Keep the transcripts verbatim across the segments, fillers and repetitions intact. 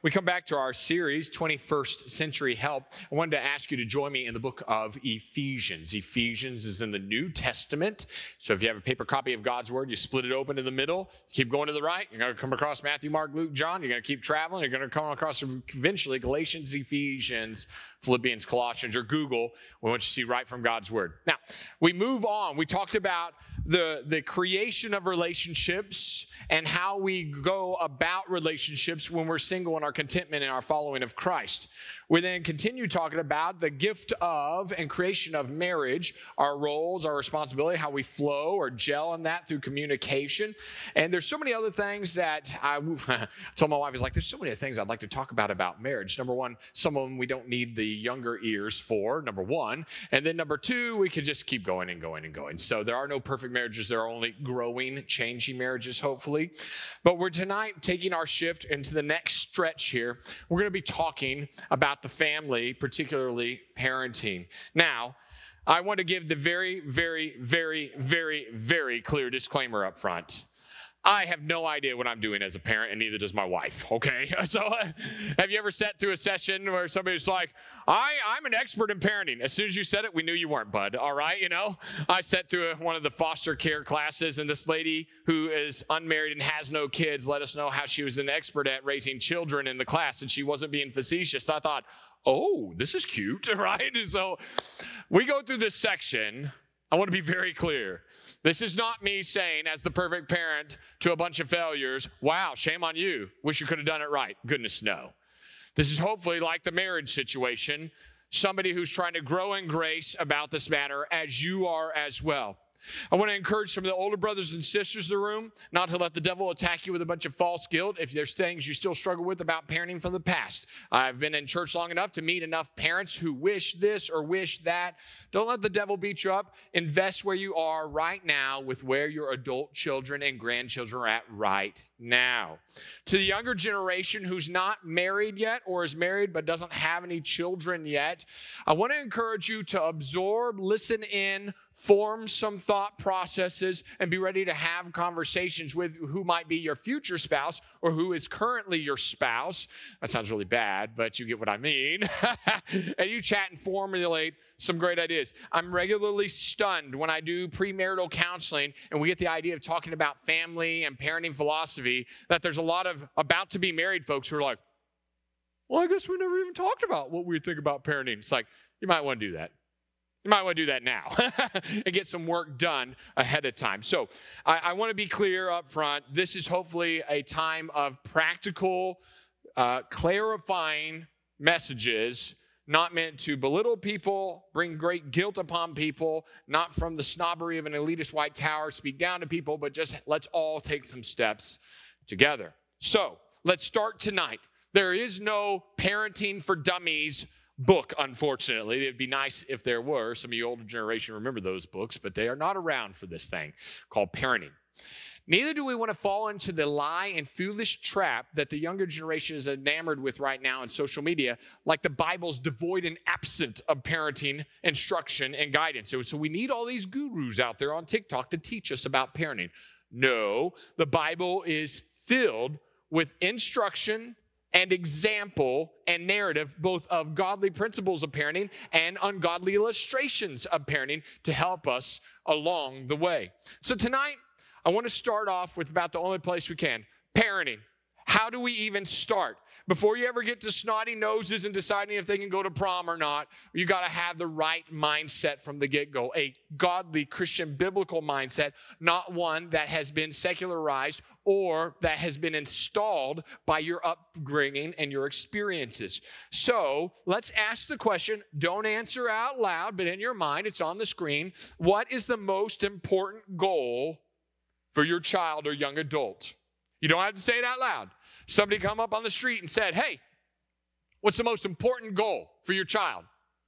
we come back to our series, twenty-first Century Help. I wanted to ask you to join me in the book of Ephesians. Ephesians is in the New Testament. So if you have a paper copy of God's Word, you split it open in the middle, keep going to the right, you're going to come across Matthew, Mark, Luke, John. You're going to keep traveling. You're going to come across eventually Galatians, Ephesians, Philippians, Colossians, or Google. We want you to see right from God's Word. Now, we move on. We talked about the, the creation of relationships and how we go about relationships when we're single and our contentment and our following of Christ. We then continue talking about the gift of and creation of marriage, our roles, our responsibility, how we flow or gel in that through communication. And there's so many other things that I, I told my wife, I was like, there's so many things I'd like to talk about about marriage. Number one, some of them we don't need the younger ears for, number one. And then number two, we could just keep going and going and going. So there are no perfect marriages. There are only growing, changing marriages, hopefully. But we're tonight taking our shift into the next stretch here. We're going to be talking about the family, particularly parenting. Now, I want to give the very, very, very, very, very clear disclaimer up front. I have no idea what I'm doing as a parent, and neither does my wife, okay? So uh, have you ever sat through a session where somebody's like, I, I'm an expert in parenting. As soon as you said it, we knew you weren't, bud, all right? You know, I sat through one of the foster care classes, and this lady who is unmarried and has no kids let us know how she was an expert at raising children in the class, and she wasn't being facetious. So I thought, oh, this is cute, right? And so we go through this section. I want to be very clear. This is not me saying, as the perfect parent to a bunch of failures, wow, shame on you. Wish you could have done it right. Goodness, no. This is hopefully like the marriage situation, somebody who's trying to grow in grace about this matter, as you are as well. I want to encourage some of the older brothers and sisters in the room not to let the devil attack you with a bunch of false guilt if there's things you still struggle with about parenting from the past. I've been in church long enough to meet enough parents who wish this or wish that. Don't let the devil beat you up. Invest where you are right now with where your adult children and grandchildren are at right now. To the younger generation who's not married yet or is married but doesn't have any children yet, I want to encourage you to absorb, listen in, form some thought processes, and be ready to have conversations with who might be your future spouse or who is currently your spouse. That sounds really bad, but you get what I mean. And you chat and formulate some great ideas. I'm regularly stunned when I do premarital counseling and we get the idea of talking about family and parenting philosophy that there's a lot of about-to-be married folks who are like, well, I guess we never even talked about what we think about parenting. It's like, you might want to do that. You might want to do that now and get some work done ahead of time. So I, I want to be clear up front. This is hopefully a time of practical, uh, clarifying messages, not meant to belittle people, bring great guilt upon people, not from the snobbery of an elitist white tower, speak down to people, but just let's all take some steps together. So let's start tonight. There is no Parenting for Dummies book, unfortunately. It'd be nice if there were. Some of you older generation remember those books, but they are not around for this thing called parenting. Neither do we want to fall into the lie and foolish trap that the younger generation is enamored with right now in social media, like the Bible's devoid and absent of parenting instruction and guidance. So, so we need all these gurus out there on TikTok to teach us about parenting. No, the Bible is filled with instruction and example and narrative, both of godly principles of parenting and ungodly illustrations of parenting to help us along the way. So tonight, I want to start off with about the only place we can, parenting. How do we even start? Before you ever get to snotty noses and deciding if they can go to prom or not, you got to have the right mindset from the get-go, a godly Christian biblical mindset, not one that has been secularized or that has been installed by your upbringing and your experiences. So let's ask the question, don't answer out loud, but in your mind, it's on the screen. What is the most important goal for your child or young adult? You don't have to say it out loud. Somebody come up on the street and said, hey, what's the most important goal for your child?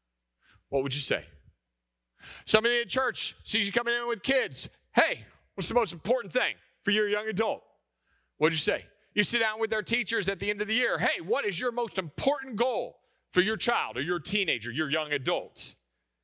What would you say? Somebody at church sees you coming in with kids. Hey, what's the most important thing for your young adult? What would you say? You sit down with their teachers at the end of the year. Hey, what is your most important goal for your child or your teenager, your young adult?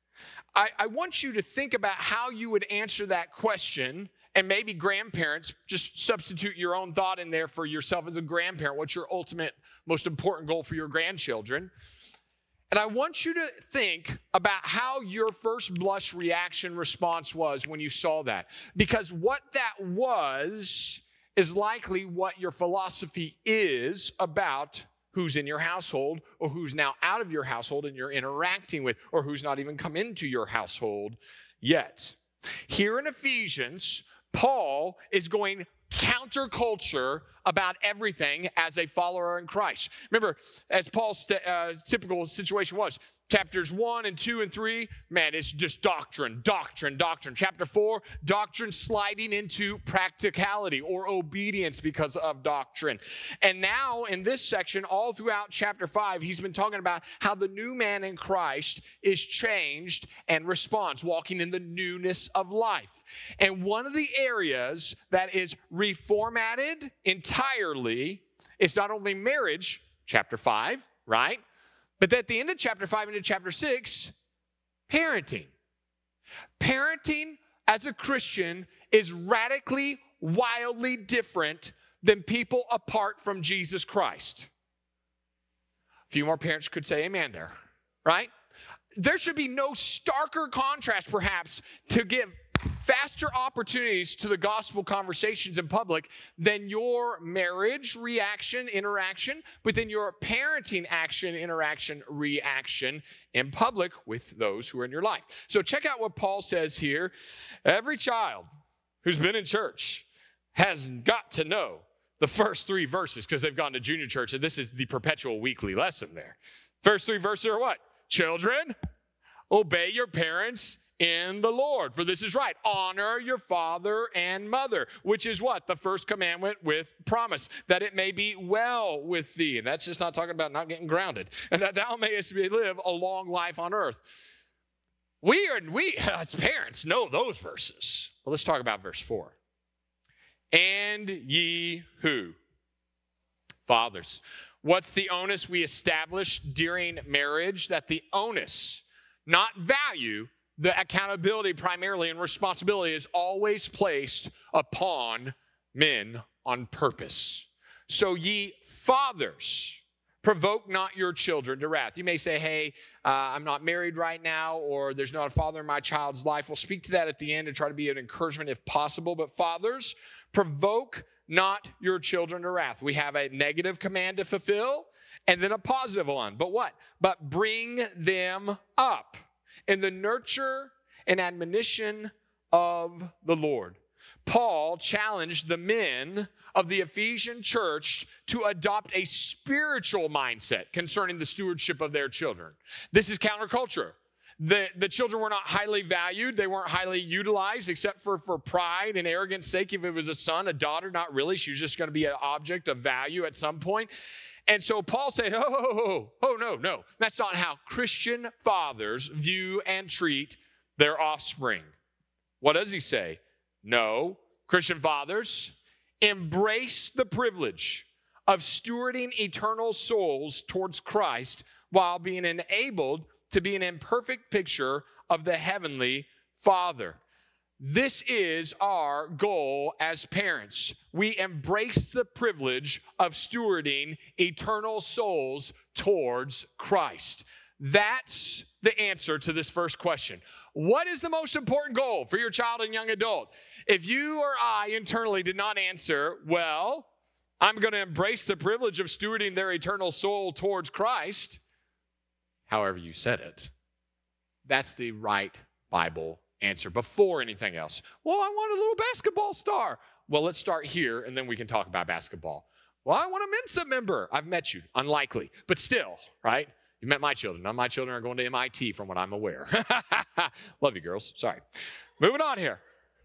I, I want you to think about how you would answer that question. And maybe grandparents, just substitute your own thought in there for yourself as a grandparent. What's your ultimate most important goal for your grandchildren. And I want you to think about how your first blush reaction response was when you saw that. Because what that was is likely what your philosophy is about who's in your household, or who's now out of your household and you're interacting with, or who's not even come into your household yet. Here in Ephesians, Paul is going counterculture about everything as a follower in Christ. Remember, as Paul's uh, typical situation was, chapters one and two and three, man, it's just doctrine, doctrine, doctrine. Chapter four, doctrine sliding into practicality or obedience because of doctrine. And now in this section, all throughout chapter five, he's been talking about how the new man in Christ is changed and responds, walking in the newness of life. And one of the areas that is reformatted entirely is not only marriage, chapter five, right? But at the end of chapter five into chapter six, parenting. Parenting as a Christian is radically, wildly different than people apart from Jesus Christ. A few more parents could say amen there, right? There should be no starker contrast, perhaps, to give faster opportunities to the gospel conversations in public than your marriage reaction, interaction, but then your parenting action, interaction, reaction in public with those who are in your life. So check out what Paul says here. Every child who's been in church has got to know the first three verses because they've gone to junior church, and this is the perpetual weekly lesson there. First three verses are what? Children, obey your parents in the Lord, for this is right. Honor your father and mother, which is what? The first commandment with promise, that it may be well with thee. And that's just not talking about not getting grounded. And that thou mayest live a long life on earth. We are, we as parents know those verses. Well, let's talk about verse four. And ye who? Fathers. What's the onus we established during marriage? That the onus, not value, the accountability primarily and responsibility is always placed upon men on purpose. So ye fathers, provoke not your children to wrath. You may say, hey, uh, I'm not married right now, or there's not a father in my child's life. We'll speak to that at the end and try to be an encouragement if possible. But fathers, provoke not your children to wrath. We have a negative command to fulfill and then a positive one. But what? But bring them up in the nurture and admonition of the Lord. Paul challenged the men of the Ephesian church to adopt a spiritual mindset concerning the stewardship of their children. This is counterculture. The, the children were not highly valued. They weren't highly utilized except for, for pride and arrogance sake. If it was a son, a daughter, not really. She was just going to be an object of value at some point. And so Paul said, oh, oh, oh, oh, no, no. That's not how Christian fathers view and treat their offspring. What does he say? No, Christian fathers, embrace the privilege of stewarding eternal souls towards Christ while being enabled to be an imperfect picture of the heavenly Father. This is our goal as parents. We embrace the privilege of stewarding eternal souls towards Christ. That's the answer to this first question. What is the most important goal for your child and young adult? If you or I internally did not answer, well, I'm going to embrace the privilege of stewarding their eternal soul towards Christ, however you said it, that's the right Bible answer before anything else. Well, I want a little basketball star. Well, let's start here, and then we can talk about basketball. Well, I want a Mensa member. I've met you. Unlikely, but still, right? You met my children. None of my children are going to M I T from what I'm aware. Love you, girls. Sorry. Moving on here.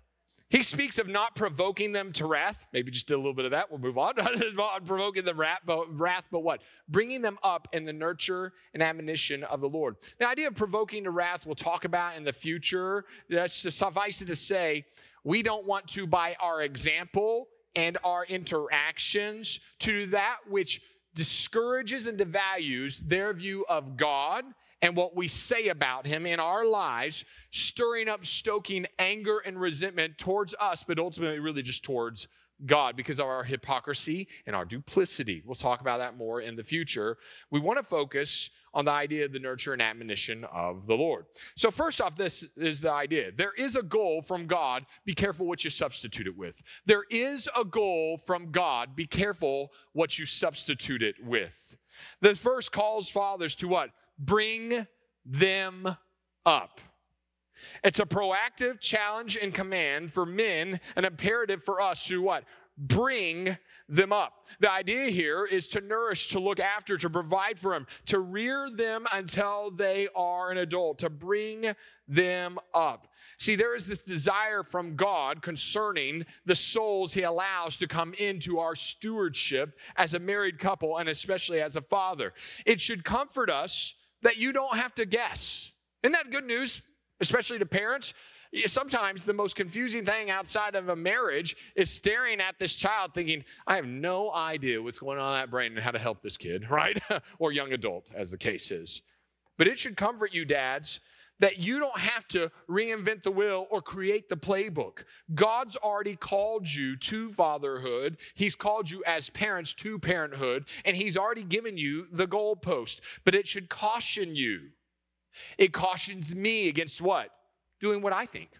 He speaks of not provoking them to wrath. Maybe just did a little bit of that. We'll move on. Not provoking them wrath but, wrath, but what? Bringing them up in the nurture and admonition of the Lord. The idea of provoking to wrath we'll talk about in the future. That's to suffice it to say, we don't want to, by our example and our interactions, to do that which discourages and devalues their view of God and what we say about him in our lives, stirring up, stoking anger and resentment towards us, but ultimately really just towards God because of our hypocrisy and our duplicity. We'll talk about that more in the future. We want to focus on the idea of the nurture and admonition of the Lord. So first off, this is the idea. There is a goal from God. Be careful what you substitute it with. There is a goal from God. Be careful what you substitute it with. This verse calls fathers to what? Bring them up. It's a proactive challenge and command for men, an imperative for us to what? Bring them up. The idea here is to nourish, to look after, to provide for them, to rear them until they are an adult, to bring them up. See, there is this desire from God concerning the souls he allows to come into our stewardship as a married couple and especially as a father. It should comfort us that you don't have to guess. Isn't that good news? Especially to parents. Sometimes the most confusing thing outside of a marriage is staring at this child thinking, I have no idea what's going on in that brain and how to help this kid, right? Or young adult, as the case is. But it should comfort you, dads, that you don't have to reinvent the wheel or create the playbook. God's already called you to fatherhood. He's called you as parents to parenthood, and he's already given you the goalpost. But it should caution you. It cautions me against what? Doing what I think.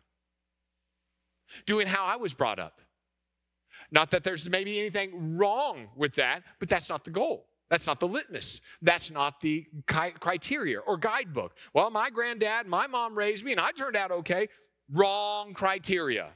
Doing how I was brought up. Not that there's maybe anything wrong with that, but that's not the goal. That's not the litmus. That's not the criteria or guidebook. Well, my granddad, my mom raised me, and I turned out okay. Wrong criteria.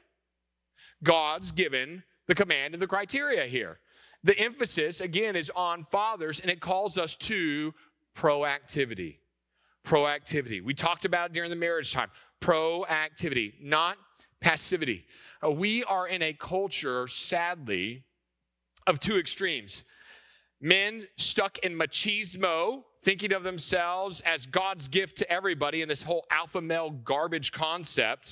God's given the command and the criteria here. The emphasis, again, is on fathers, and it calls us to proactivity. Proactivity. We talked about it during the marriage time. Proactivity, not passivity. Uh, we are in a culture, sadly, of two extremes. Men stuck in machismo, thinking of themselves as God's gift to everybody in this whole alpha male garbage concept.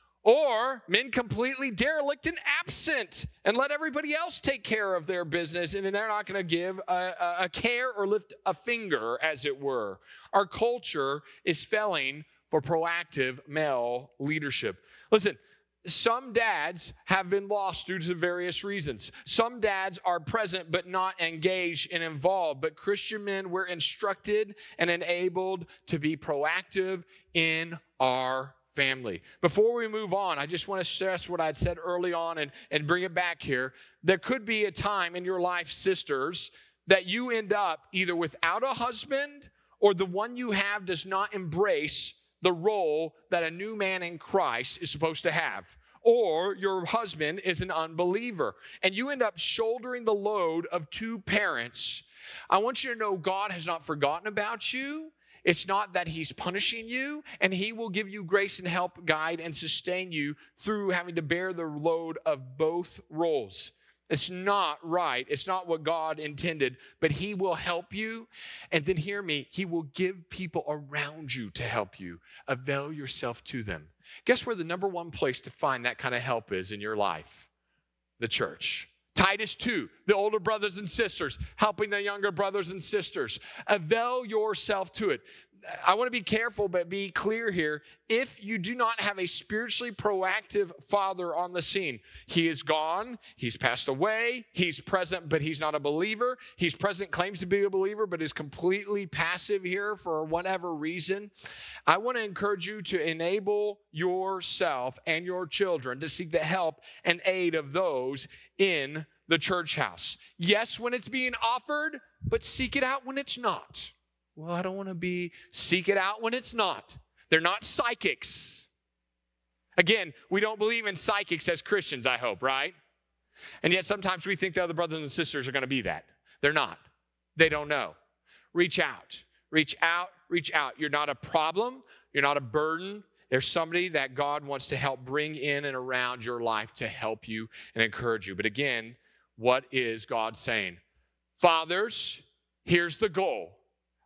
Or men completely derelict and absent and let everybody else take care of their business, and then they're not going to give a, a, a care or lift a finger, as it were. Our culture is failing for proactive male leadership. Listen, some dads have been lost due to various reasons. Some dads are present but not engaged and involved. But Christian men, we're instructed and enabled to be proactive in our family. Before we move on, I just want to stress what I'd said early on and, and bring it back here. There could be a time in your life, sisters, that you end up either without a husband or the one you have does not embrace the role that a new man in Christ is supposed to have. Or your husband is an unbeliever and you end up shouldering the load of two parents. I want you to know God has not forgotten about you. It's not that he's punishing you, and he will give you grace and help, guide, and sustain you through having to bear the load of both roles. It's not right. It's not what God intended, but he will help you. And then hear me, he will give people around you to help you. Avail yourself to them. Guess where the number one place to find that kind of help is in your life? The church. Titus two, the older brothers and sisters, helping the younger brothers and sisters. Avail yourself to it. I want to be careful, but be clear here. If you do not have a spiritually proactive father on the scene, he is gone, he's passed away, he's present, but he's not a believer. He's present, claims to be a believer, but is completely passive here for whatever reason. I want to encourage you to enable yourself and your children to seek the help and aid of those in the church house. Yes, when it's being offered, but seek it out when it's not. Well, I don't want to be, seek it out when it's not. They're not psychics. Again, we don't believe in psychics as Christians, I hope, right? And yet sometimes we think the other brothers and sisters are going to be that. They're not. They don't know. Reach out. Reach out. Reach out. You're not a problem. You're not a burden. There's somebody that God wants to help bring in and around your life to help you and encourage you. But again, what is God saying? Fathers, here's the goal.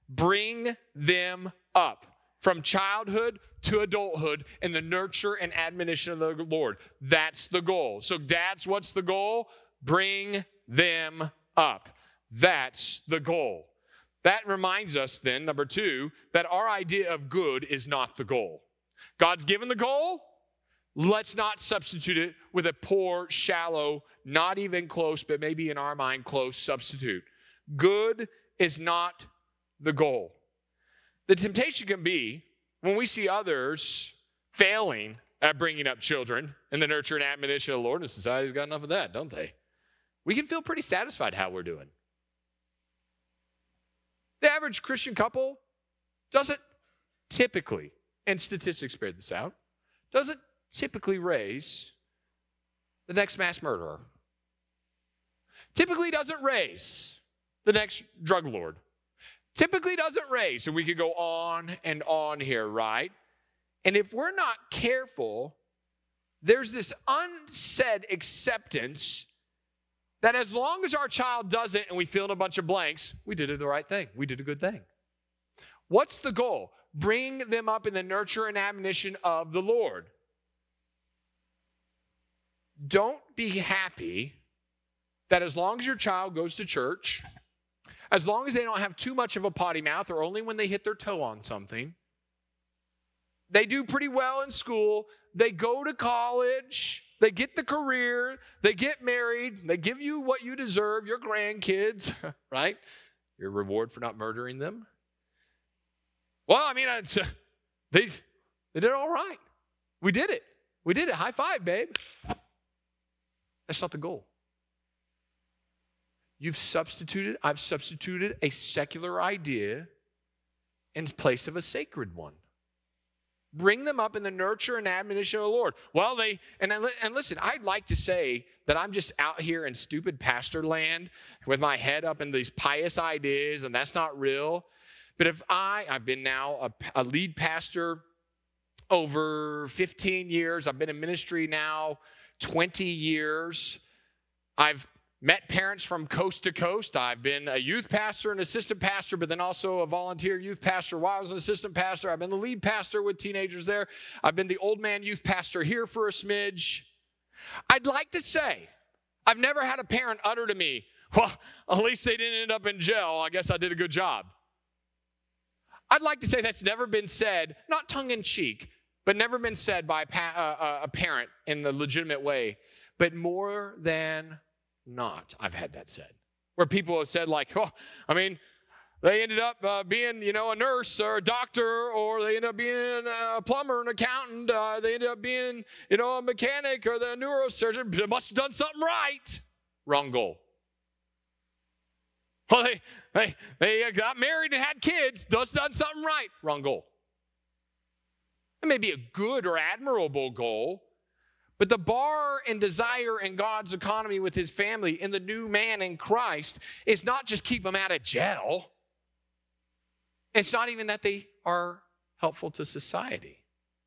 Bring them up from childhood to adulthood in the nurture and admonition of the Lord. That's the goal. So dads, what's the goal? Bring them up. That's the goal. That reminds us then, number two, that our idea of good is not the goal. God's given the goal. Let's not substitute it with a poor, shallow, not even close, but maybe in our mind, close substitute. Good is not the goal. The temptation can be when we see others failing at bringing up children in the nurture and admonition of the Lord, and society's got enough of that, don't they? We can feel pretty satisfied how we're doing. The average Christian couple doesn't typically, and statistics bear this out, doesn't typically raise the next mass murderer. Typically doesn't raise the next drug lord. Typically doesn't raise, and we could go on and on here, right? And if we're not careful, there's this unsaid acceptance that as long as our child does it and we fill in a bunch of blanks, we did the right thing. We did a good thing. What's the goal? Bring them up in the nurture and admonition of the Lord. Don't be happy that as long as your child goes to church, as long as they don't have too much of a potty mouth or only when they hit their toe on something, they do pretty well in school, they go to college, they get the career, they get married, they give you what you deserve, your grandkids, right? Your reward for not murdering them. Well, I mean, it's, uh, they, they did all right. We did it. We did it. High five, babe. That's not the goal. You've substituted, I've substituted a secular idea in place of a sacred one. Bring them up in the nurture and admonition of the Lord. Well, they, and, and listen, I'd like to say that I'm just out here in stupid pastor land with my head up in these pious ideas, and that's not real. But if I, I've been now a, a lead pastor over fifteen years. I've been in ministry now twenty years. I've met parents from coast to coast. I've been a youth pastor and assistant pastor, but then also a volunteer youth pastor while I was an assistant pastor. I've been the lead pastor with teenagers there. I've been the old man youth pastor here for a smidge. I'd like to say I've never had a parent utter to me, well, at least they didn't end up in jail. I guess I did a good job. I'd like to say that's never been said, not tongue-in-cheek, but never been said by a, pa- uh, a parent in the legitimate way. But more than not, I've had that said. Where people have said like, oh, I mean, they ended up uh, being, you know, a nurse or a doctor, or they ended up being a plumber, an accountant. Uh, they ended up being, you know, a mechanic or the neurosurgeon. They must have done something right. Wrong goal. Well, they, they, they got married and had kids. Must have done something right. Wrong goal. It may be a good or admirable goal, but the bar and desire in God's economy with his family in the new man in Christ is not just keep them out of jail. It's not even that they are helpful to society.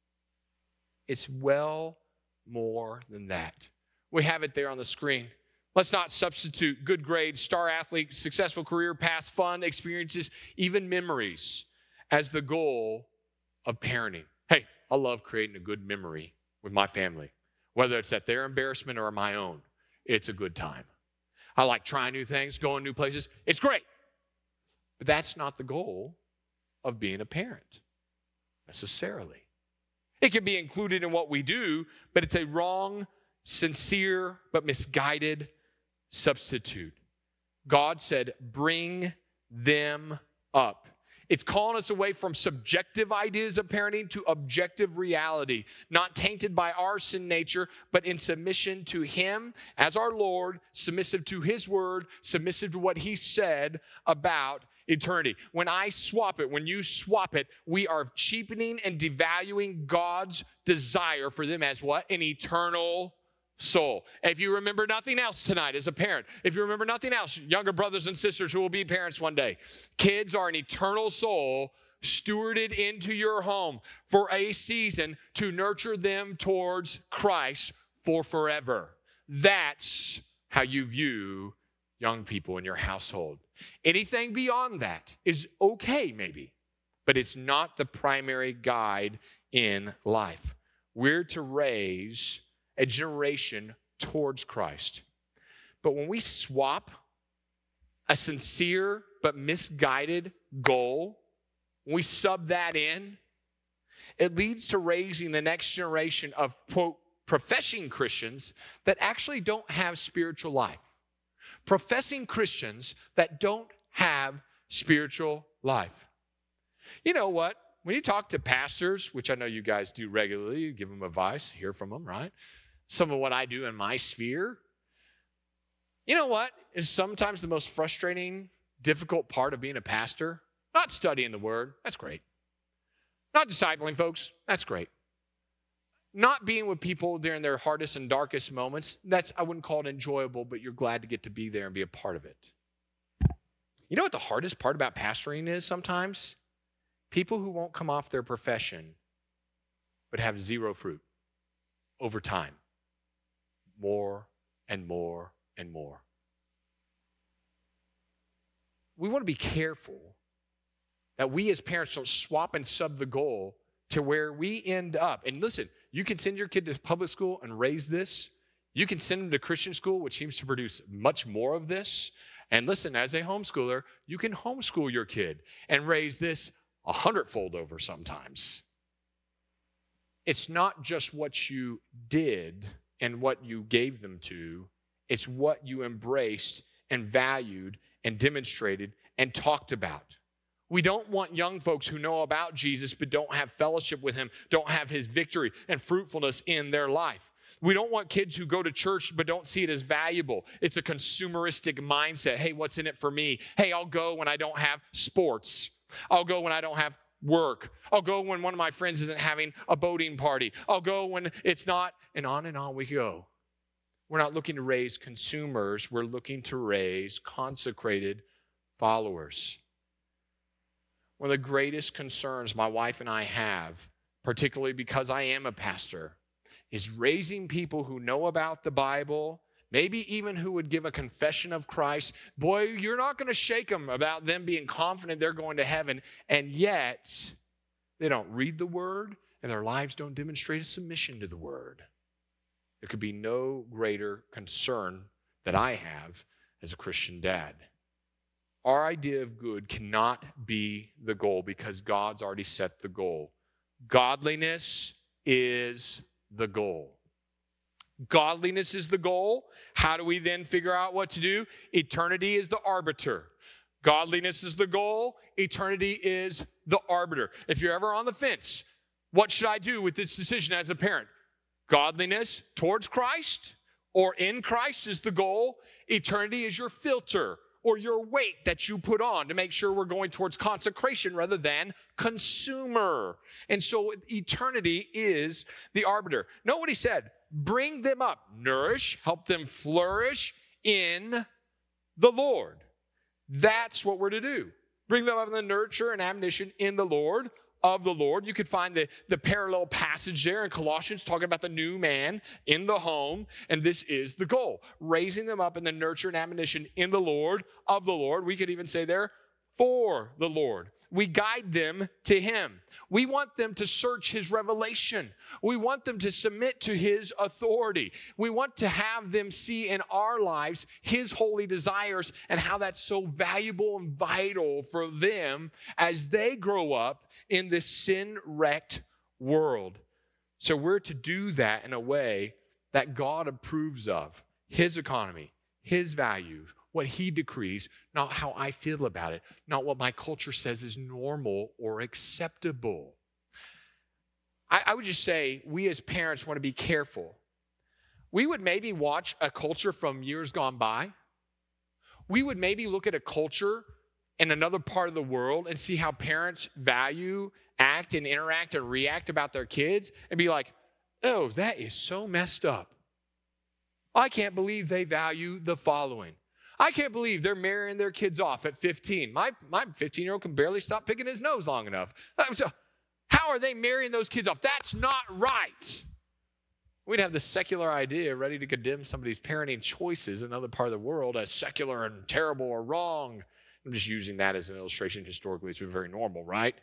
It's well more than that. We have it there on the screen. Let's not substitute good grades, star athlete, successful career, past fun experiences, even memories as the goal of parenting. Hey, I love creating a good memory with my family. Whether it's at their embarrassment or my own, it's a good time. I like trying new things, going new places. It's great. But that's not the goal of being a parent, necessarily. It can be included in what we do, but it's a wrong, sincere, but misguided substitute. God said, bring them up. It's calling us away from subjective ideas of parenting to objective reality, not tainted by our sin nature, but in submission to him as our Lord, submissive to his word, submissive to what he said about eternity. When I swap it, when you swap it, we are cheapening and devaluing God's desire for them as what? An eternal soul. If you remember nothing else tonight as a parent, if you remember nothing else, younger brothers and sisters who will be parents one day, kids are an eternal soul stewarded into your home for a season to nurture them towards Christ for forever. That's how you view young people in your household. Anything beyond that is okay, maybe, but it's not the primary guide in life. We're to raise a generation towards Christ. But when we swap a sincere but misguided goal, when we sub that in, it leads to raising the next generation of, quote, professing Christians that actually don't have spiritual life. Professing Christians that don't have spiritual life. You know what? When you talk to pastors, which I know you guys do regularly, you give them advice, hear from them, right? Some of what I do in my sphere. You know what is sometimes the most frustrating, difficult part of being a pastor? Not studying the word. That's great. Not discipling folks. That's great. Not being with people during their hardest and darkest moments. That's, I wouldn't call it enjoyable, but you're glad to get to be there and be a part of it. You know what the hardest part about pastoring is sometimes? People who won't come off their profession but have zero fruit over time. More and more and more. We want to be careful that we as parents don't swap and sub the goal to where we end up. And listen, you can send your kid to public school and raise this. You can send them to Christian school, which seems to produce much more of this. And listen, as a homeschooler, you can homeschool your kid and raise this a hundredfold over sometimes. It's not just what you did and what you gave them to. It's what you embraced and valued and demonstrated and talked about. We don't want young folks who know about Jesus but don't have fellowship with him, don't have his victory and fruitfulness in their life. We don't want kids who go to church but don't see it as valuable. It's a consumeristic mindset. Hey, what's in it for me? Hey, I'll go when I don't have sports. I'll go when I don't have work. I'll go when one of my friends isn't having a boating party. I'll go when it's not, and on and on we go. We're not looking to raise consumers. We're looking to raise consecrated followers. One of the greatest concerns my wife and I have, particularly because I am a pastor, is raising people who know about the Bible, maybe even who would give a confession of Christ. Boy, you're not going to shake them about them being confident they're going to heaven, and yet they don't read the Word, and their lives don't demonstrate a submission to the Word. There could be no greater concern that I have as a Christian dad. Our idea of good cannot be the goal because God's already set the goal. Godliness is the goal. Godliness is the goal. How do we then figure out what to do? Eternity is the arbiter. Godliness is the goal. Eternity is the arbiter. If you're ever on the fence, what should I do with this decision as a parent? Godliness towards Christ or in Christ is the goal. Eternity is your filter or your weight that you put on to make sure we're going towards consecration rather than consumer. And so eternity is the arbiter. Note what he said. Bring them up, nourish, help them flourish in the Lord. That's what we're to do. Bring them up in the nurture and admonition in the Lord, of the Lord. You could find the, the parallel passage there in Colossians talking about the new man in the home, and this is the goal. Raising them up in the nurture and admonition in the Lord, of the Lord. We could even say there, for the Lord. We guide them to him. We want them to search his revelation. We want them to submit to his authority. We want to have them see in our lives his holy desires and how that's so valuable and vital for them as they grow up in this sin-wrecked world. So we're to do that in a way that God approves of. His economy, his values, what he decrees, not how I feel about it, not what my culture says is normal or acceptable. I, I would just say we as parents want to be careful. We would maybe watch a culture from years gone by. We would maybe look at a culture in another part of the world and see how parents value, act, and interact and react about their kids and be like, oh, that is so messed up. I can't believe they value the following. I can't believe they're marrying their kids off at fifteen. My my fifteen-year-old can barely stop picking his nose long enough. How are they marrying those kids off? That's not right. We'd have the secular idea ready to condemn somebody's parenting choices in another part of the world as secular and terrible or wrong. I'm just using that as an illustration. Historically, it's been very normal, right?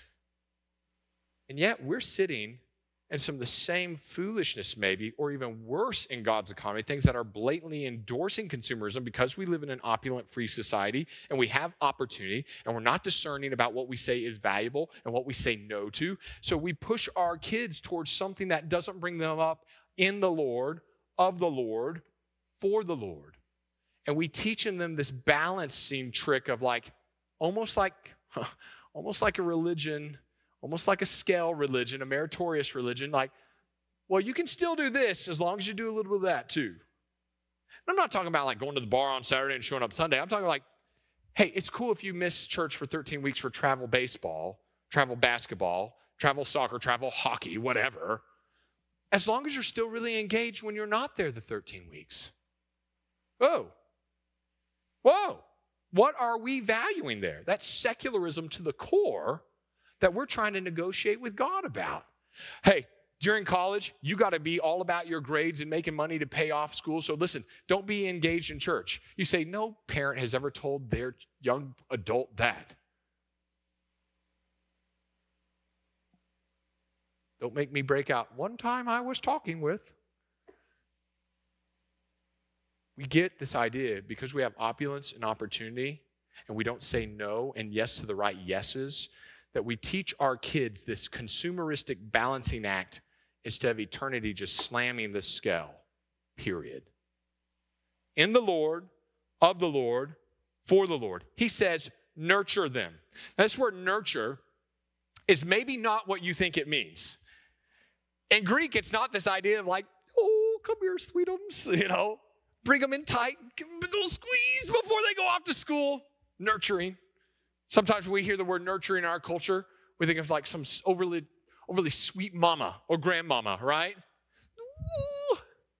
And yet we're sitting in some of the same foolishness maybe, or even worse in God's economy, things that are blatantly endorsing consumerism because we live in an opulent, free society and we have opportunity and we're not discerning about what we say is valuable and what we say no to. So we push our kids towards something that doesn't bring them up in the Lord, of the Lord, for the Lord. And we teach them this balancing trick of like, almost like, almost like a religion, almost like a scale religion, a meritorious religion. Like, well, you can still do this as long as you do a little bit of that too. I'm not talking about like going to the bar on Saturday and showing up Sunday. I'm talking like, hey, it's cool if you miss church for thirteen weeks for travel baseball, travel basketball, travel soccer, travel hockey, whatever, as long as you're still really engaged when you're not there the thirteen weeks. Whoa. Whoa. What are we valuing there? That's secularism to the core that we're trying to negotiate with God about. Hey, during college, you got to be all about your grades and making money to pay off school. So listen, don't be engaged in church. You say, no parent has ever told their young adult that. Don't make me break out. One time I was talking with. We get this idea because we have opulence and opportunity, and we don't say no and yes to the right yeses, that we teach our kids this consumeristic balancing act instead of eternity just slamming the scale, period. In the Lord, of the Lord, for the Lord. He says, nurture them. Now, this word nurture is maybe not what you think it means. In Greek, it's not this idea of like, oh, come here, sweetums, you know, bring them in tight, give them a little squeeze before they go off to school. Nurturing. Sometimes when we hear the word nurturing in our culture, we think of like some overly, overly sweet mama or grandmama, right? Ooh.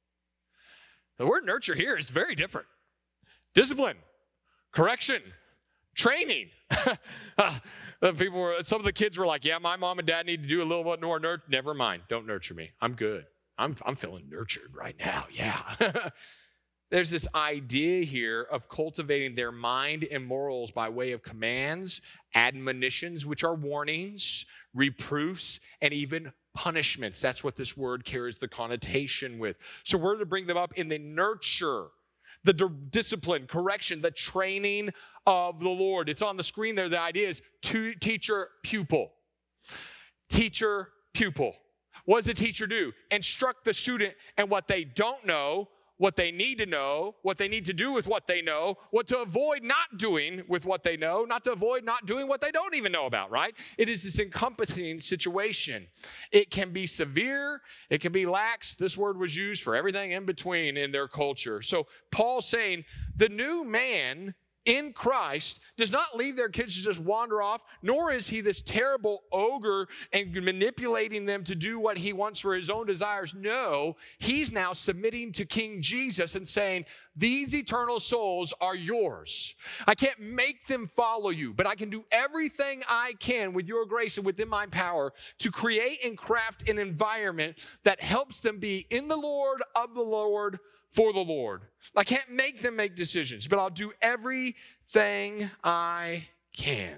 The word nurture here is very different. Discipline, correction, training. uh, people were, some of the kids were like, yeah, my mom and dad need to do a little bit more nurture. Never mind, don't nurture me. I'm good. I'm, I'm feeling nurtured right now, yeah. There's this idea here of cultivating their mind and morals by way of commands, admonitions, which are warnings, reproofs, and even punishments. That's what this word carries the connotation with. So we're to bring them up in the nurture, the d- discipline, correction, the training of the Lord. It's on the screen there. The idea is to teacher, pupil. Teacher, pupil. What does the teacher do? Instruct the student in what they don't know, what they need to know, what they need to do with what they know, what to avoid not doing with what they know, not to avoid not doing what they don't even know about, right? It is this encompassing situation. It can be severe, it can be lax. This word was used for everything in between in their culture. So Paul's saying the new man in Christ does not leave their kids to just wander off, nor is he this terrible ogre and manipulating them to do what he wants for his own desires. No, he's now submitting to King Jesus and saying, these eternal souls are yours. I can't make them follow you, but I can do everything I can with your grace and within my power to create and craft an environment that helps them be in the Lord, of the Lord, for the Lord. I can't make them make decisions, but I'll do everything I can.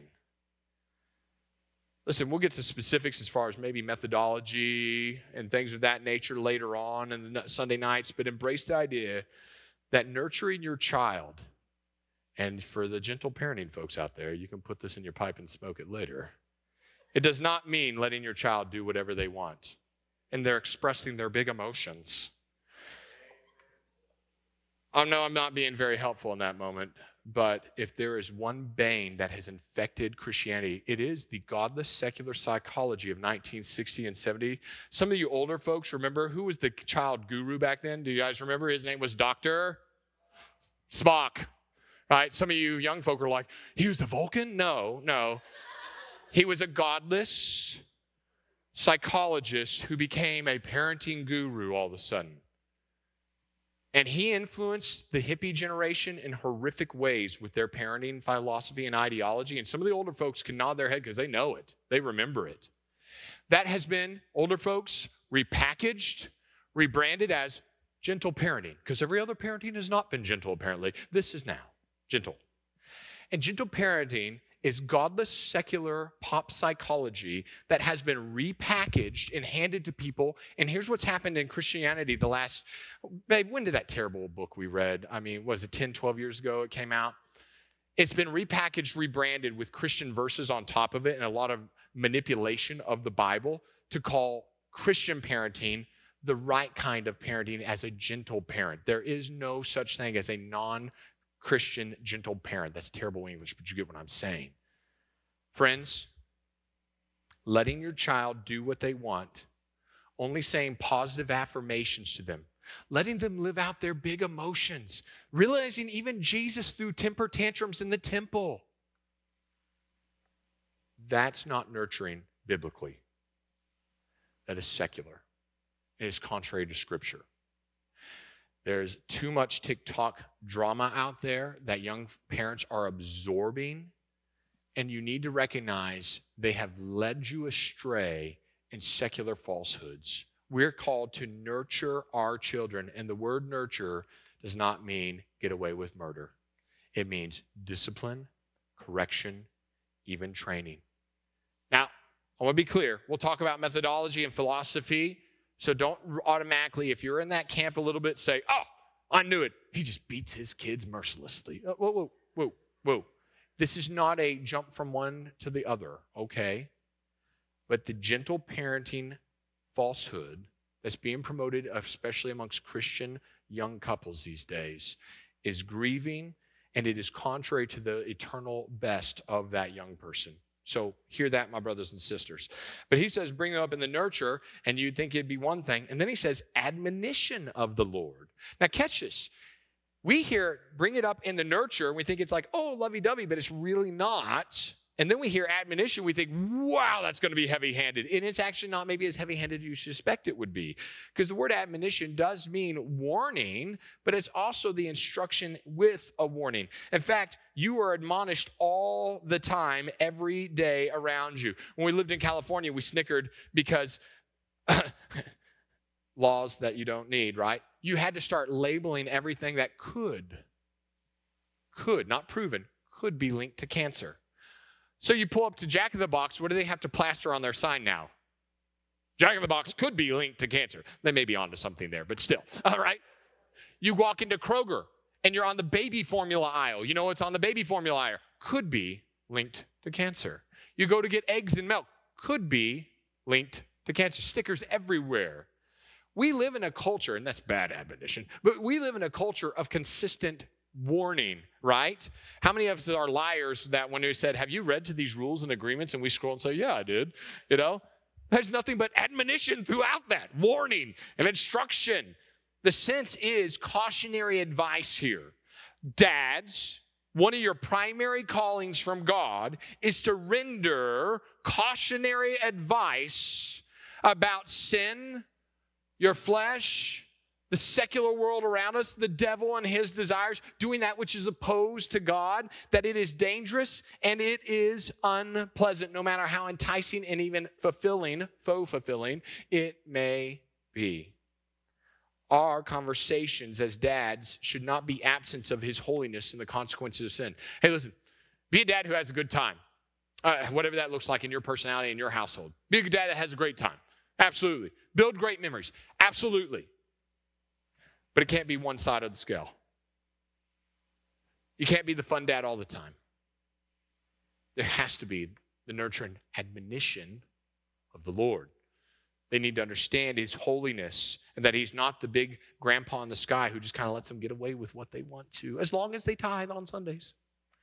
Listen, we'll get to specifics as far as maybe methodology and things of that nature later on in the Sunday nights, but embrace the idea that nurturing your child, and for the gentle parenting folks out there, you can put this in your pipe and smoke it later. It does not mean letting your child do whatever they want, and they're expressing their big emotions. I know I'm not being very helpful in that moment, but if there is one bane that has infected Christianity, it is the godless secular psychology of nineteen sixty and seventy. Some of you older folks remember who was the child guru back then? Do you guys remember? His name was Doctor Spock, right? Some of you young folk are like, he was the Vulcan? No, no. He was a godless psychologist who became a parenting guru all of a sudden. And he influenced the hippie generation in horrific ways with their parenting philosophy and ideology. And some of the older folks can nod their head because they know it. They remember it. That has been, older folks, repackaged, rebranded as gentle parenting. Because every other parenting has not been gentle, apparently. This is now gentle. And gentle parenting is godless secular pop psychology that has been repackaged and handed to people. And here's what's happened in Christianity the last, babe, when did that terrible book we read? I mean, was it ten, twelve years ago it came out? It's been repackaged, rebranded with Christian verses on top of it and a lot of manipulation of the Bible to call Christian parenting the right kind of parenting as a gentle parent. There is no such thing as a non-Christian gentle parent. That's terrible English, but you get what I'm saying. Friends, letting your child do what they want, only saying positive affirmations to them, letting them live out their big emotions, realizing even Jesus threw temper tantrums in the temple. That's not nurturing biblically. That is secular. It is contrary to Scripture. There's too much TikTok drama out there that young parents are absorbing, and you need to recognize they have led you astray in secular falsehoods. We're called to nurture our children, and the word nurture does not mean get away with murder. It means discipline, correction, even training. Now, I want to be clear. We'll talk about methodology and philosophy. So don't automatically, if you're in that camp a little bit, say, oh, I knew it. He just beats his kids mercilessly. Whoa, whoa, whoa, whoa. This is not a jump from one to the other, okay? But the gentle parenting falsehood that's being promoted, especially amongst Christian young couples these days, is grieving, and it is contrary to the eternal best of that young person. So hear that, my brothers and sisters. But he says, bring them up in the nurture, and you'd think it'd be one thing. And then he says, admonition of the Lord. Now catch this. We hear, bring it up in the nurture, and we think it's like, oh, lovey-dovey, but it's really not. And then we hear admonition, we think, wow, that's going to be heavy-handed. And it's actually not maybe as heavy-handed as you suspect it would be. Because the word admonition does mean warning, but it's also the instruction with a warning. In fact, you are admonished all the time, every day around you. When we lived in California, we snickered because laws that you don't need, right? You had to start labeling everything that could, could, not proven, could be linked to cancer. So you pull up to Jack in the Box, what do they have to plaster on their sign now? Jack in the Box could be linked to cancer. They may be onto something there, but still, all right? You walk into Kroger, and you're on the baby formula aisle. You know what's on the baby formula aisle? Could be linked to cancer. You go to get eggs and milk. Could be linked to cancer. Stickers everywhere. We live in a culture, and that's bad admonition, but we live in a culture of consistent warning, right? How many of us are liars that when we said, have you read to these rules and agreements? And we scroll and say, yeah, I did. You know, there's nothing but admonition throughout that, warning and instruction. The sense is cautionary advice here. Dads, one of your primary callings from God is to render cautionary advice about sin, your flesh, the secular world around us, the devil and his desires, doing that which is opposed to God, that it is dangerous and it is unpleasant, no matter how enticing and even fulfilling, faux fulfilling, it may be. Our conversations as dads should not be absence of his holiness and the consequences of sin. Hey, listen, be a dad who has a good time, uh, whatever that looks like in your personality, in your household. Be a good dad that has a great time. Absolutely. Build great memories. Absolutely. But it can't be one side of the scale. You can't be the fun dad all the time. There has to be the nurturing admonition of the Lord. They need to understand his holiness and that he's not the big grandpa in the sky who just kind of lets them get away with what they want to, as long as they tithe on Sundays.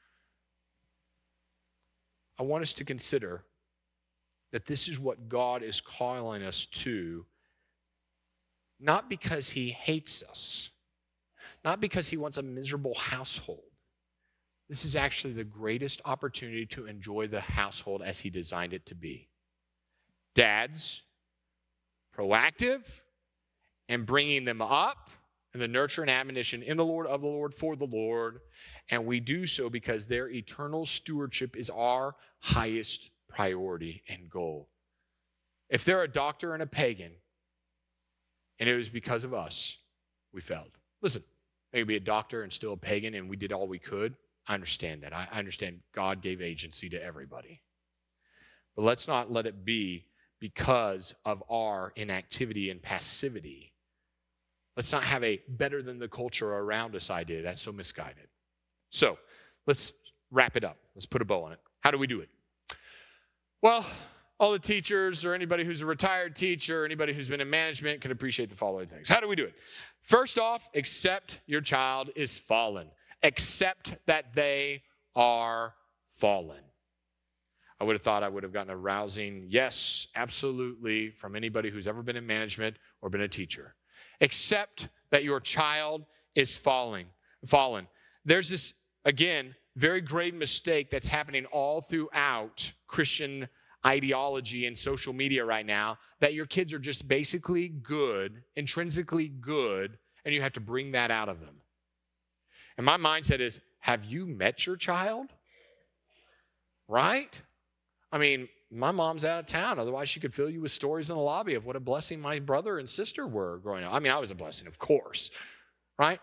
I want us to consider that this is what God is calling us to, not because he hates us, not because he wants a miserable household. This is actually the greatest opportunity to enjoy the household as he designed it to be. Dads, proactive and bringing them up in the nurture and admonition in the Lord, of the Lord, for the Lord. And we do so because their eternal stewardship is our highest priority and goal. If they're a doctor and a pagan, and it was because of us, we failed. Listen, they could be a doctor and still a pagan, and we did all we could. I understand that. I understand God gave agency to everybody. But let's not let it be because of our inactivity and passivity. Let's not have a better than the culture around us idea. That's so misguided. So let's wrap it up. Let's put a bow on it. How do we do it? Well, all the teachers or anybody who's a retired teacher, anybody who's been in management can appreciate the following things. How do we do it? First off, accept your child is fallen. Accept that they are fallen. I would have thought I would have gotten a rousing yes, absolutely, from anybody who's ever been in management or been a teacher. Accept that your child is falling, fallen. There's this, again, very grave mistake that's happening all throughout Christian ideology and social media right now, that your kids are just basically good, intrinsically good, and you have to bring that out of them. And my mindset is, have you met your child? Right? I mean, my mom's out of town. Otherwise, she could fill you with stories in the lobby of what a blessing my brother and sister were growing up. I mean, I was a blessing, of course. Right?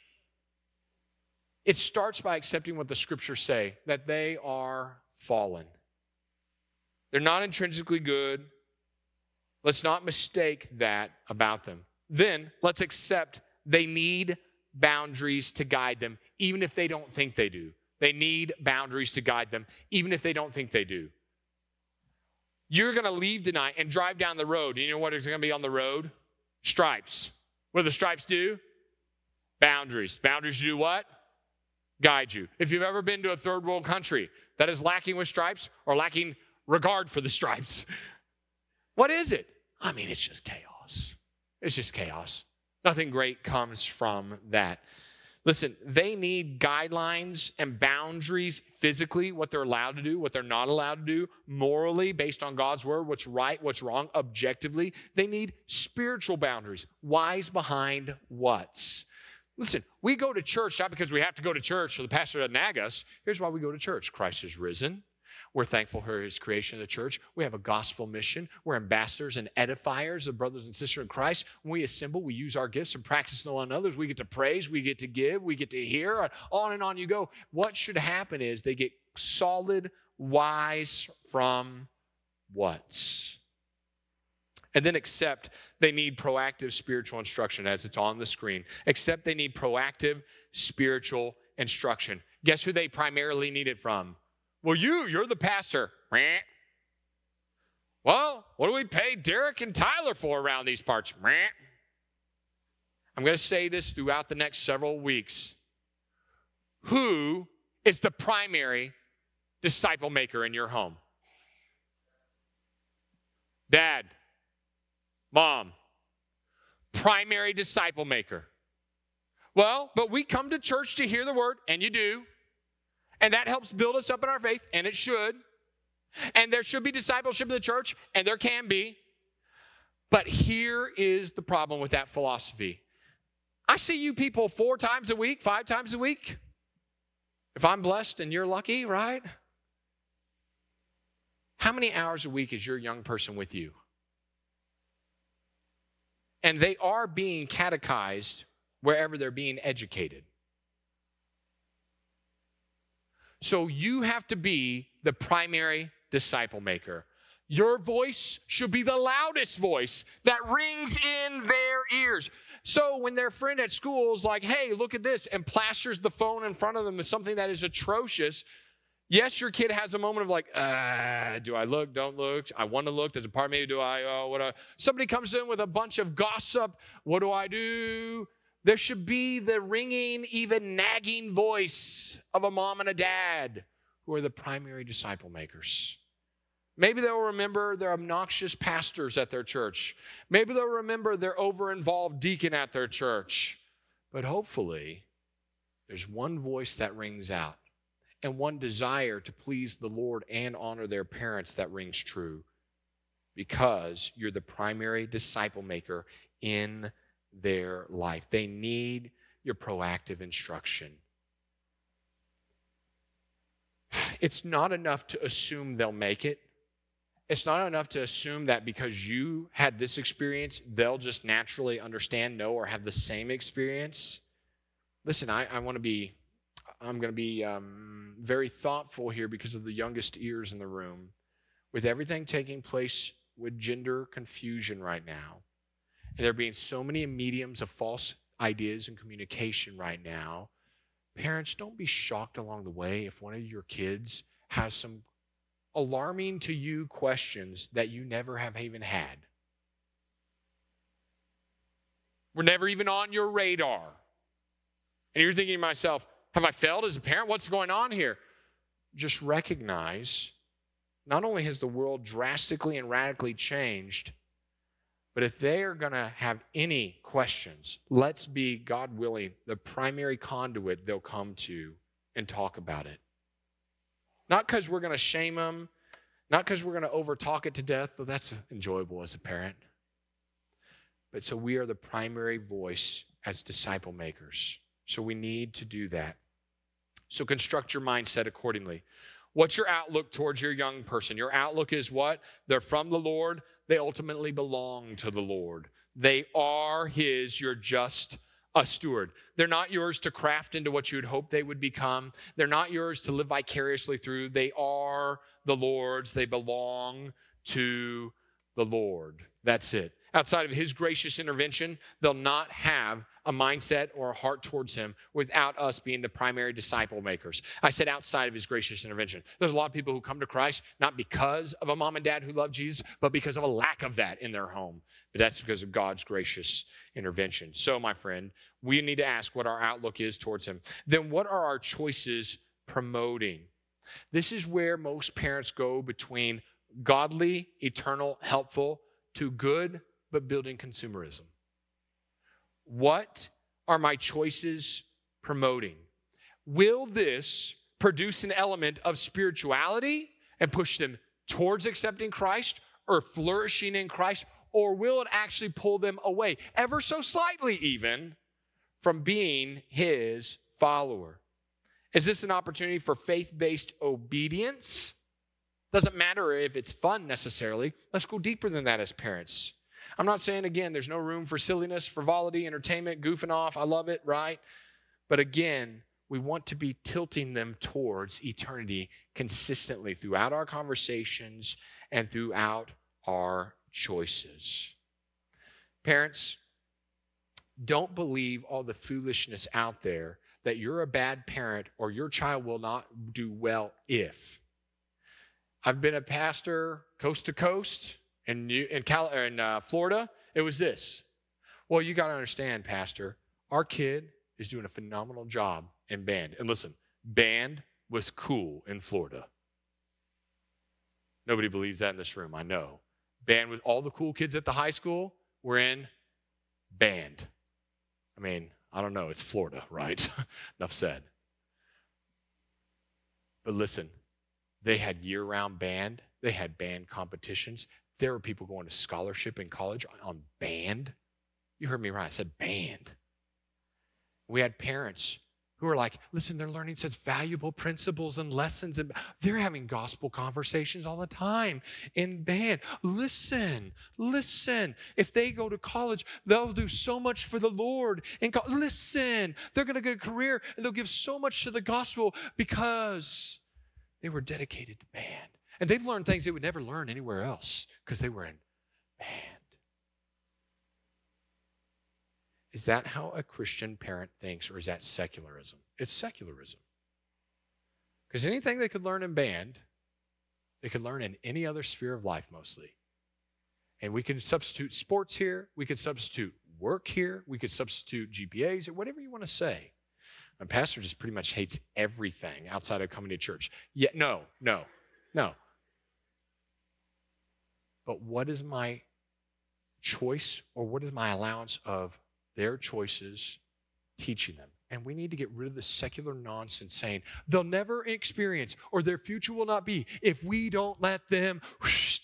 It starts by accepting what the scriptures say, that they are fallen. They're not intrinsically good. Let's not mistake that about them. Then let's accept they need boundaries to guide them, even if they don't think they do. They need boundaries to guide them, even if they don't think they do. You're going to leave tonight and drive down the road. And you know what is going to be on the road? Stripes. What do the stripes do? Boundaries. Boundaries do what? Guide you. If you've ever been to a third world country that is lacking with stripes or lacking regard for the stripes, what is it? I mean, it's just chaos. It's just chaos. Nothing great comes from that. Listen, they need guidelines and boundaries physically, what they're allowed to do, what they're not allowed to do, morally, based on God's word, what's right, what's wrong, objectively. They need spiritual boundaries, whys behind whats. Listen, we go to church not because we have to go to church so the pastor doesn't nag us. Here's why we go to church. Christ is risen. We're thankful for his creation of the church. We have a gospel mission. We're ambassadors and edifiers of brothers and sisters in Christ. When we assemble, we use our gifts and practice them on others. We get to praise, we get to give, we get to hear, on and on you go. What should happen is they get solid whys from whats. And then accept they need proactive spiritual instruction, as it's on the screen. Accept they need proactive spiritual instruction. Guess who they primarily need it from? Well, you, you're the pastor. Well, what do we pay Derek and Tyler for around these parts? I'm going to say this throughout the next several weeks. Who is the primary disciple maker in your home? Dad, mom, primary disciple maker. Well, but we come to church to hear the word, and you do. And that helps build us up in our faith, and it should. And there should be discipleship in the church, and there can be. But here is the problem with that philosophy. I see you people four times a week, five times a week. If I'm blessed and you're lucky, right? How many hours a week is your young person with you? And they are being catechized wherever they're being educated. So you have to be the primary disciple maker. Your voice should be the loudest voice that rings in their ears. So when their friend at school is like, hey, look at this, and plasters the phone in front of them with something that is atrocious, yes, your kid has a moment of like, uh, do I look, don't look? I want to look. There's a part of me, do I, oh, what? Do I? Somebody comes in with a bunch of gossip. What do I do? There should be the ringing, even nagging voice of a mom and a dad who are the primary disciple makers. Maybe they'll remember their obnoxious pastors at their church. Maybe they'll remember their over-involved deacon at their church. But hopefully, there's one voice that rings out and one desire to please the Lord and honor their parents that rings true, because you're the primary disciple maker in their life. They need your proactive instruction. It's not enough to assume they'll make it. It's not enough to assume that because you had this experience, they'll just naturally understand, know, or have the same experience. Listen, I, I want to be, I'm going to be um, very thoughtful here because of the youngest ears in the room. With everything taking place with gender confusion right now, and there being so many mediums of false ideas and communication right now, parents, don't be shocked along the way if one of your kids has some alarming to you questions that you never have even had. We're never even on your radar. And you're thinking to myself, have I failed as a parent? What's going on here? Just recognize, not only has the world drastically and radically changed, but if they are going to have any questions, let's be, God willing, the primary conduit they'll come to and talk about it. Not because we're going to shame them, not because we're going to over-talk it to death, though that's enjoyable as a parent, but so we are the primary voice as disciple makers. So we need to do that. So construct your mindset accordingly. What's your outlook towards your young person? Your outlook is what? They're from the Lord. They ultimately belong to the Lord. They are His. You're just a steward. They're not yours to craft into what you'd hope they would become. They're not yours to live vicariously through. They are the Lord's. They belong to the Lord. That's it. Outside of His gracious intervention, they'll not have a mindset or a heart towards Him without us being the primary disciple makers. I said outside of His gracious intervention. There's a lot of people who come to Christ not because of a mom and dad who love Jesus, but because of a lack of that in their home. But that's because of God's gracious intervention. So, my friend, we need to ask what our outlook is towards Him. Then what are our choices promoting? This is where most parents go between godly, eternal, helpful, to good, but building consumerism. What are my choices promoting? Will this produce an element of spirituality and push them towards accepting Christ or flourishing in Christ? Or will it actually pull them away, ever so slightly even, from being His follower? Is this an opportunity for faith-based obedience? Doesn't matter if it's fun necessarily. Let's go deeper than that as parents. I'm not saying, again, there's no room for silliness, frivolity, entertainment, goofing off. I love it, right? But again, we want to be tilting them towards eternity consistently throughout our conversations and throughout our choices. Parents, don't believe all the foolishness out there that you're a bad parent or your child will not do well if. I've been a pastor coast to coast. In, New, in, Cal, in uh, Florida, it was this. Well, you got to understand, Pastor, our kid is doing a phenomenal job in band. And listen, band was cool in Florida. Nobody believes that in this room, I know. Band with all the cool kids at the high school were in band. I mean, I don't know, it's Florida, right? Enough said. But listen, they had year-round band. They had band competitions. There were people going to scholarship in college on band. You heard me right. I said band. We had parents who were like, listen, they're learning such valuable principles and lessons. And they're having gospel conversations all the time in band. Listen, listen. If they go to college, they'll do so much for the Lord. And co- listen, they're going to get a career and they'll give so much to the gospel because they were dedicated to band. And they've learned things they would never learn anywhere else because they were in band. Is that how a Christian parent thinks, or is that secularism? It's secularism. Because anything they could learn in band, they could learn in any other sphere of life mostly. And we can substitute sports here. We could substitute work here. We could substitute G P As or whatever you want to say. My pastor just pretty much hates everything outside of coming to church. Yeah, no, no, no. But what is my choice, or what is my allowance of their choices teaching them? And we need to get rid of the secular nonsense saying they'll never experience or their future will not be if we don't let them. Whoosh.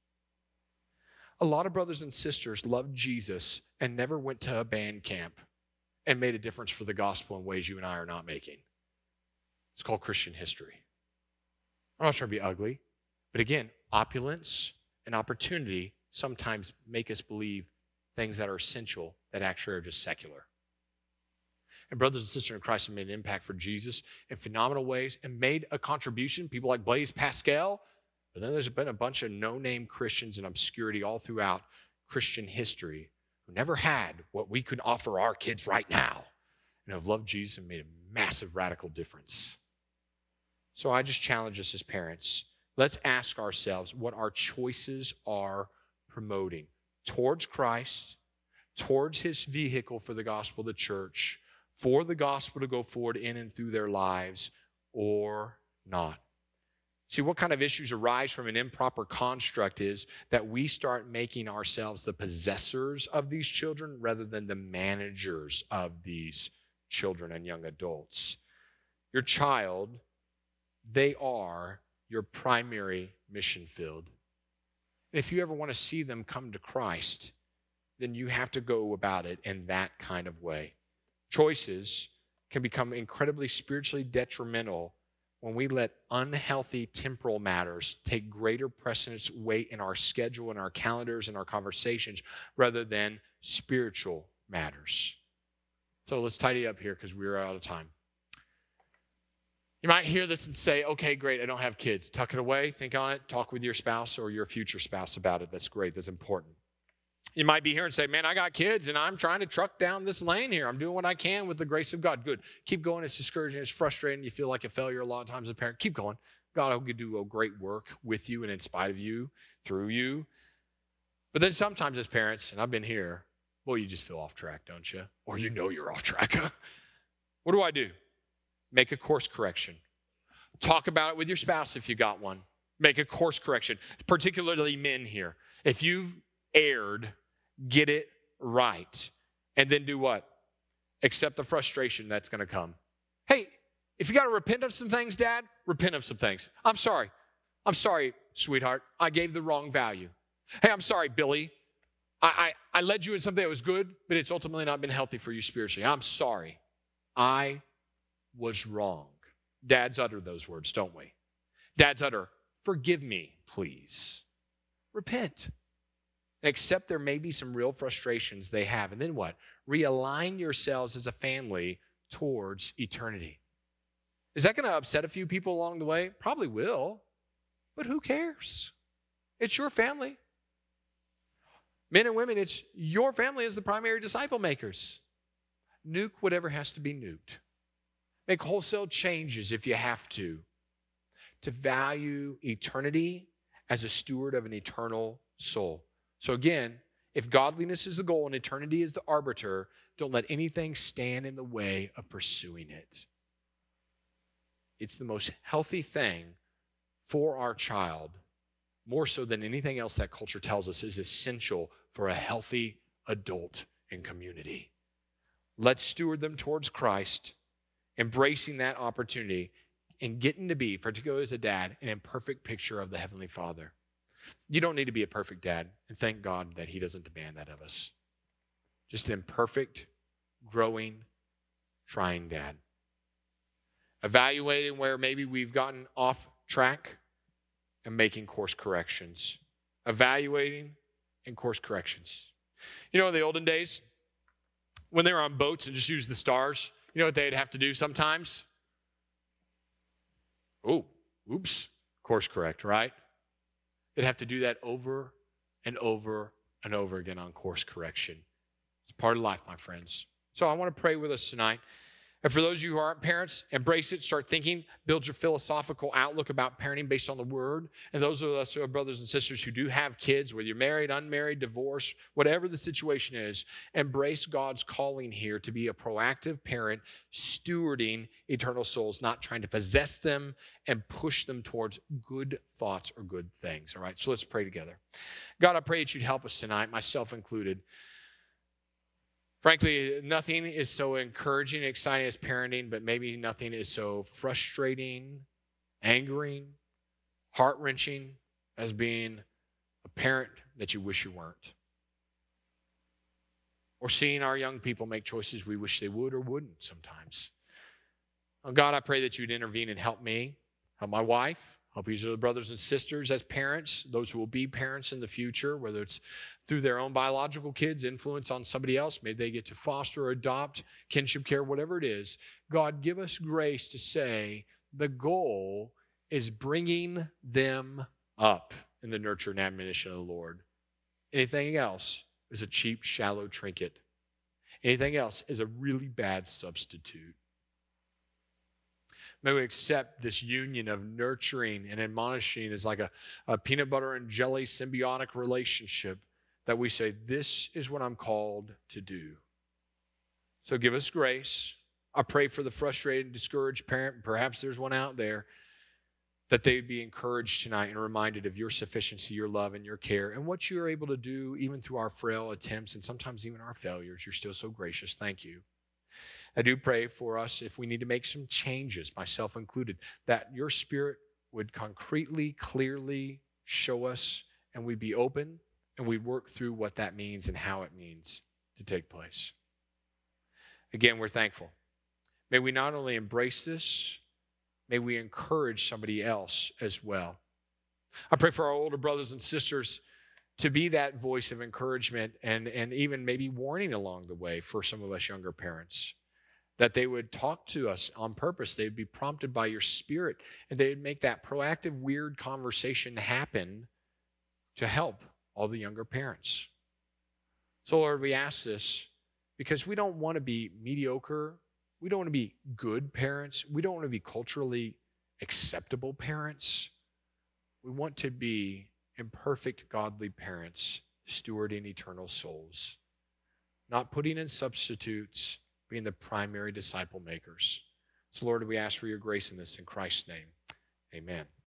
A lot of brothers and sisters loved Jesus and never went to a band camp and made a difference for the gospel in ways you and I are not making. It's called Christian history. I'm not trying to be ugly, but again, opulence and opportunity sometimes make us believe things that are essential that actually are just secular. And brothers and sisters in Christ have made an impact for Jesus in phenomenal ways and made a contribution. People like Blaise Pascal. But then there's been a bunch of no-name Christians in obscurity all throughout Christian history who never had what we could offer our kids right now and have loved Jesus and made a massive radical difference. So I just challenge us as parents. let's ask ourselves what our choices are promoting towards Christ, towards his vehicle for the gospel of the church, for the gospel to go forward in and through their lives, or not. See, what kind of issues arise from an improper construct is that we start making ourselves the possessors of these children rather than the managers of these children and young adults. Your child, they are your primary mission field. And if you ever want to see them come to Christ, then you have to go about it in that kind of way. Choices can become incredibly spiritually detrimental when we let unhealthy temporal matters take greater precedence weight in our schedule, in our calendars, in our conversations, rather than spiritual matters. So let's tidy up here because we're out of time. You might hear this and say, okay, great, I don't have kids. Tuck it away, think on it, talk with your spouse or your future spouse about it. That's great, that's important. You might be here and say, man, I got kids and I'm trying to truck down this lane here. I'm doing what I can with the grace of God. Good. Keep going. It's discouraging. It's frustrating. You feel like a failure a lot of times as a parent. Keep going. God will do a great work with you and in spite of you, through you. But then sometimes as parents, and I've been here, well, you just feel off track, don't you? Or you know you're off track. What do I do? Make a course correction. Talk about it with your spouse if you got one. Make a course correction, particularly men here. If you've erred, get it right. And then do what? Accept the frustration that's going to come. Hey, if you got to repent of some things, Dad, repent of some things. I'm sorry. I'm sorry, sweetheart. I gave the wrong value. Hey, I'm sorry, Billy. I, I, I led you in something that was good, but it's ultimately not been healthy for you spiritually. I'm sorry. I was wrong. Dads utter those words, don't we? Dads utter, forgive me, please. Repent. And accept there may be some real frustrations they have. And then what? Realign yourselves as a family towards eternity. Is that going to upset a few people along the way? Probably will. But who cares? It's your family. Men and women, it's your family as the primary disciple makers. Nuke whatever has to be nuked. Make wholesale changes if you have to, to value eternity as a steward of an eternal soul. So again, if godliness is the goal and eternity is the arbiter, don't let anything stand in the way of pursuing it. It's the most healthy thing for our child, more so than anything else that culture tells us is essential for a healthy adult and community. Let's steward them towards Christ, embracing that opportunity and getting to be, particularly as a dad, an imperfect picture of the Heavenly Father. You don't need to be a perfect dad, and thank God that he doesn't demand that of us. Just an imperfect, growing, trying dad. Evaluating where maybe we've gotten off track and making course corrections. Evaluating and course corrections. You know, in the olden days, when they were on boats and just used the stars, you know what they'd have to do sometimes? Oh, oops, course correct, right? They'd have to do that over and over and over again on course correction. It's part of life, my friends. So I want to pray with us tonight. And for those of you who aren't parents, embrace it, start thinking, build your philosophical outlook about parenting based on the Word. And those of us who are brothers and sisters who do have kids, whether you're married, unmarried, divorced, whatever the situation is, embrace God's calling here to be a proactive parent, stewarding eternal souls, not trying to possess them and push them towards good thoughts or good things. All right, so let's pray together. God, I pray that you'd help us tonight, myself included. Frankly, nothing is so encouraging and exciting as parenting, but maybe nothing is so frustrating, angering, heart-wrenching as being a parent that you wish you weren't. Or seeing our young people make choices we wish they would or wouldn't sometimes. Oh, God, I pray that you'd intervene and help me, help my wife, help each of the brothers and sisters as parents, those who will be parents in the future, whether it's through their own biological kids, influence on somebody else. Maybe they get to foster or adopt, kinship care, whatever it is. God, give us grace to say the goal is bringing them up in the nurture and admonition of the Lord. Anything else is a cheap, shallow trinket. Anything else is a really bad substitute. May we accept this union of nurturing and admonishing as like a, a peanut butter and jelly symbiotic relationship that we say, this is what I'm called to do. So give us grace. I pray for the frustrated and discouraged parent, perhaps there's one out there, that they would be encouraged tonight and reminded of your sufficiency, your love, and your care, and what you are able to do even through our frail attempts and sometimes even our failures. You're still so gracious. Thank you. I do pray for us, if we need to make some changes, myself included, that your Spirit would concretely, clearly show us, and we'd be open, and we'd work through what that means and how it means to take place. Again, we're thankful. May we not only embrace this, may we encourage somebody else as well. I pray for our older brothers and sisters to be that voice of encouragement and, and even maybe warning along the way for some of us younger parents, that they would talk to us on purpose. They'd be prompted by your Spirit, and they'd make that proactive, weird conversation happen to help all the younger parents. So, Lord, we ask this because we don't want to be mediocre. We don't want to be good parents. We don't want to be culturally acceptable parents. We want to be imperfect, godly parents, stewarding eternal souls, not putting in substitutes, being the primary disciple makers. So, Lord, we ask for your grace in this in Christ's name. Amen.